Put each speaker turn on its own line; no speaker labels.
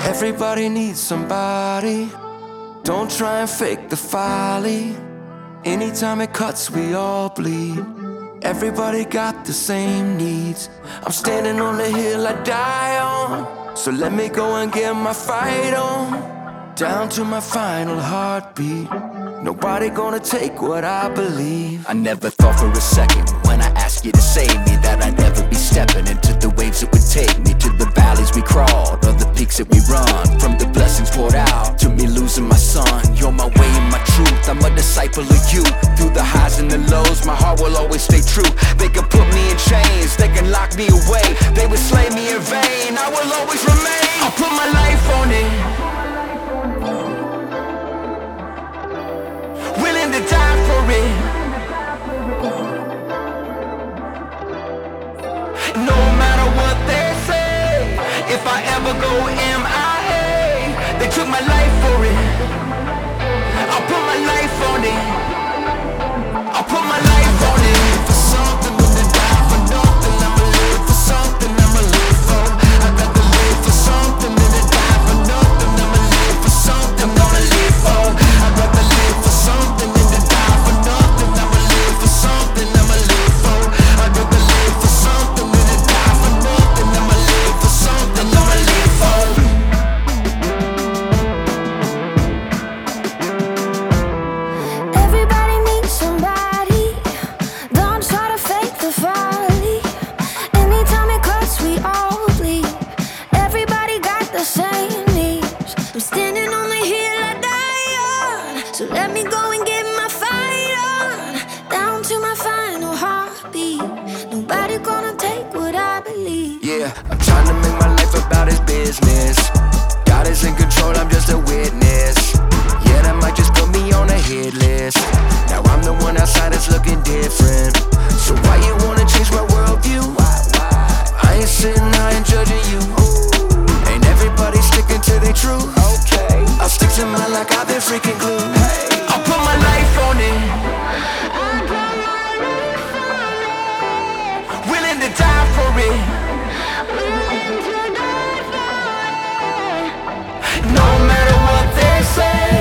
Everybody needs somebody. Don't try and fake the folly. Anytime it cuts, we all bleed. Everybody got the same needs. I'm standing on the hill I die on, so let me go and get my fight on. Down to my final heartbeat. Nobody gonna take what I believe.
I never thought for a second when I asked you to save me that I'd ever be stepping into the waves that would take me to the valleys we crawled, or the peaks that we run. From the blessings poured out to me losing my son. You're my way and my truth, I'm a disciple of you. Through the highs and the lows, my heart will always stay true. They can put me in chains, they can lock me away, they would slay me in vain, I will always remain. I'll put my life on it, willing to die for it. No matter what they say, if I ever go MIA, they took my life for it. I'll put my life on it, I'll put my life on it.
For something, when to die for nothing, I'ma live for something, I'ma live for. I'd rather live for something than to die for nothing. I'ma live for something, I'm gonna live for. I'd rather live for something than to die for nothing. I'ma live for something, I'ma live for. I'd rather live for something than to die for nothing. I'ma live for something, I'ma live for.
Everybody needs somebody. Don't try to fake the folly. Anytime it cuts, we all bleed. Everybody got the same needs. I'm standing on the hill I die on, so let me go and get my fight on. Down to my final heartbeat. Nobody gonna take what I believe.
Yeah, I'm trying to make my life about his business. God is in control, I'm just a witness. Yeah, that might just put me on a hit list. Now I'm the one outside that's looking different. So why you wanna change my worldview? I ain't sitting high and judging you. Ain't everybody sticking to their truth? Okay, I'll stick to mine like I've been freaking glued.
I'll put my life on it, willing to die for it. No matter what they say,